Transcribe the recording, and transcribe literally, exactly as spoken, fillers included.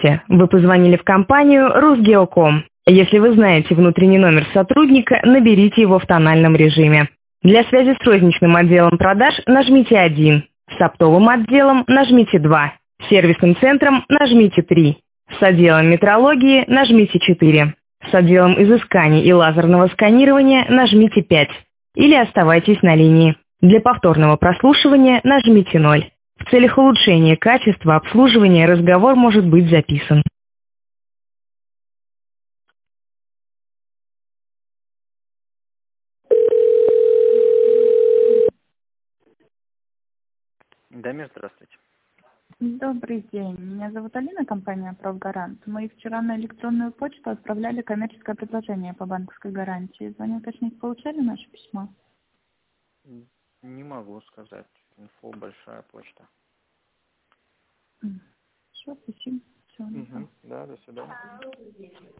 Вы позвонили в компанию Rusgeocom. Если вы знаете внутренний номер сотрудника, наберите его в тональном режиме. Для связи с розничным отделом продаж нажмите один, с оптовым отделом нажмите два, с сервисным центром нажмите три, с отделом метрологии нажмите четыре, с отделом изысканий и лазерного сканирования нажмите пять или оставайтесь на линии. Для повторного прослушивания нажмите ноль. В целях улучшения качества обслуживания разговор может быть записан. Дамир, здравствуйте. Добрый день. Меня зовут Алина, компания «Профгарант». Мы вчера на электронную почту отправляли коммерческое предложение по банковской гарантии. Звоню уточнить, получали наше письмо? Не могу сказать. Инфо большая почта. Все, спасибо. Всего доброго. Угу. Да, до свидания.